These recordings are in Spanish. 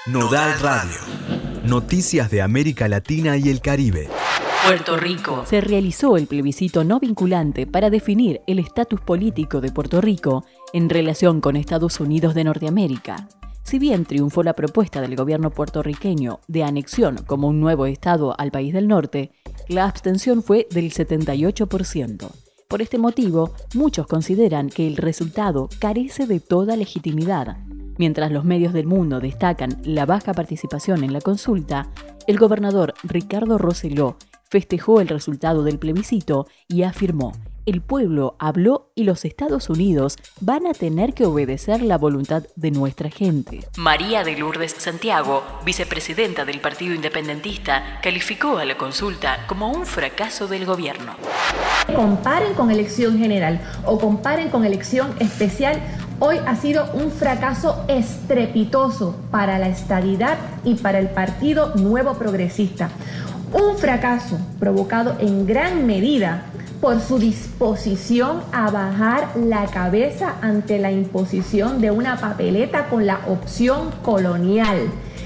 Nodal Radio. Noticias de América Latina y el Caribe. Puerto Rico. Se realizó el plebiscito no vinculante para definir el estatus político de Puerto Rico en relación con Estados Unidos de Norteamérica. Si bien triunfó la propuesta del gobierno puertorriqueño de anexión como un nuevo estado al país del norte, la abstención fue del 78%. Por este motivo, muchos consideran que el resultado carece de toda legitimidad. Mientras los medios del mundo destacan la baja participación en la consulta, el gobernador Ricardo Rosselló festejó el resultado del plebiscito y afirmó: el pueblo habló y los Estados Unidos van a tener que obedecer la voluntad de nuestra gente. María de Lourdes Santiago, vicepresidenta del Partido Independentista, calificó a la consulta como un fracaso del gobierno. Comparen con elección general o comparen con elección especial, hoy ha sido un fracaso estrepitoso para la estadidad y para el Partido Nuevo Progresista. Un fracaso provocado en gran medida por su disposición a bajar la cabeza ante la imposición de una papeleta con la opción colonial.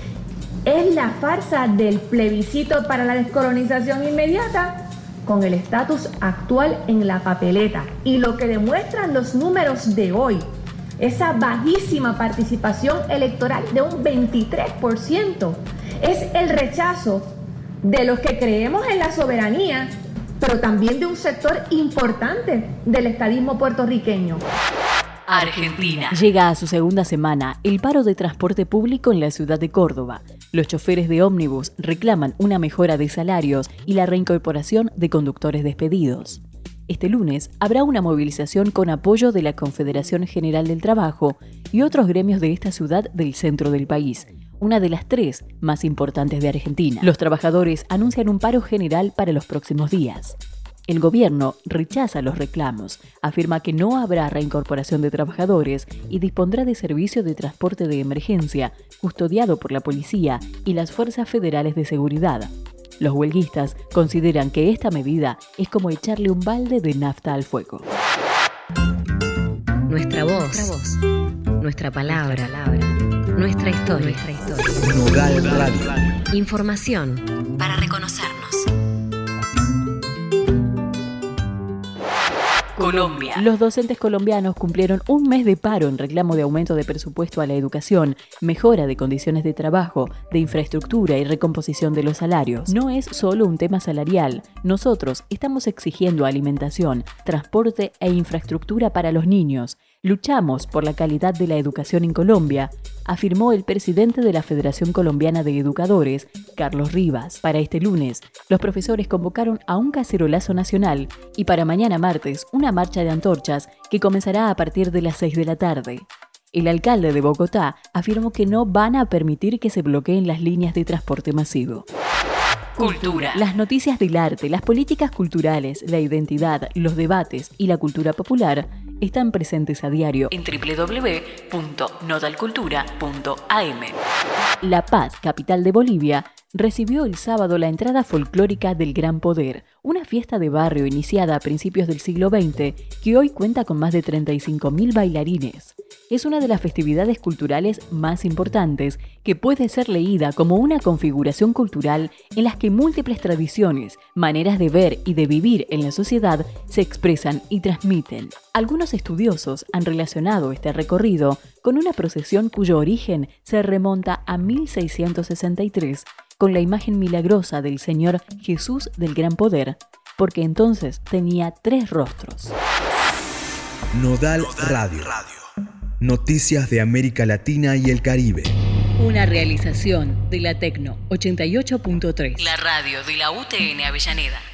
Es la farsa del plebiscito para la descolonización inmediata con el estatus actual en la papeleta. Y lo que demuestran los números de hoy, esa bajísima participación electoral de un 23%, es el rechazo de los que creemos en la soberanía, pero también de un sector importante del estadismo puertorriqueño. Argentina. Llega a su segunda semana el paro de transporte público en la ciudad de Córdoba. Los choferes de ómnibus reclaman una mejora de salarios y la reincorporación de conductores despedidos. Este lunes habrá una movilización con apoyo de la Confederación General del Trabajo y otros gremios de esta ciudad del centro del país, una de las 3 más importantes de Argentina. Los trabajadores anuncian un paro general para los próximos días. El gobierno rechaza los reclamos, afirma que no habrá reincorporación de trabajadores y dispondrá de servicio de transporte de emergencia, custodiado por la policía y las fuerzas federales de seguridad. Los huelguistas consideran que esta medida es como echarle un balde de nafta al fuego. Nuestra voz, nuestra palabra, nuestra historia. Nodal Radio. Información para reconocernos. Colombia. Los docentes colombianos cumplieron un mes de paro en reclamo de aumento de presupuesto a la educación, mejora de condiciones de trabajo, de infraestructura y recomposición de los salarios. No es solo un tema salarial. Nosotros estamos exigiendo alimentación, transporte e infraestructura para los niños. Luchamos por la calidad de la educación en Colombia, afirmó el presidente de la Federación Colombiana de Educadores, Carlos Rivas. Para este lunes, los profesores convocaron a un cacerolazo nacional y para mañana martes una marcha de antorchas que comenzará a partir de las 6 de la tarde. El alcalde de Bogotá afirmó que no van a permitir que se bloqueen las líneas de transporte masivo. Cultura. Las noticias del arte, las políticas culturales, la identidad, los debates y la cultura popular están presentes a diario En www.nodalcultura.am. La Paz, capital de Bolivia, recibió el sábado la entrada folclórica del Gran Poder, una fiesta de barrio iniciada a principios del siglo XX que hoy cuenta con más de 35.000 bailarines. Es una de las festividades culturales más importantes que puede ser leída como una configuración cultural en las que múltiples tradiciones, maneras de ver y de vivir en la sociedad se expresan y transmiten. Algunos estudiosos han relacionado este recorrido con una procesión cuyo origen se remonta a 1663 con la imagen milagrosa del Señor Jesús del Gran Poder, porque entonces tenía 3 rostros. Nodal Radio. Noticias de América Latina y el Caribe. Una realización de la Tecno 88.3. La radio de la UTN Avellaneda.